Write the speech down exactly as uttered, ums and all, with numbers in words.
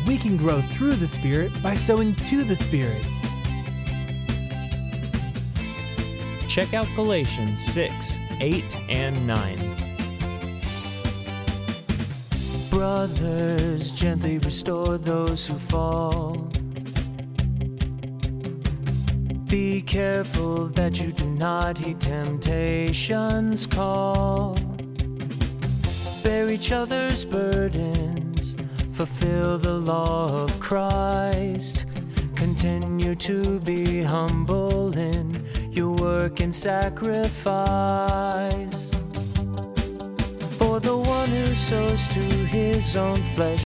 we can grow through the Spirit by sowing to the Spirit. Check out Galatians six, eight, and nine. Brothers, gently restore those who fall. Be careful that you do not heed temptation's call. Bear each other's burdens, fulfill the law of Christ. Continue to be humble in your work and sacrifice. For the one who sows to his own flesh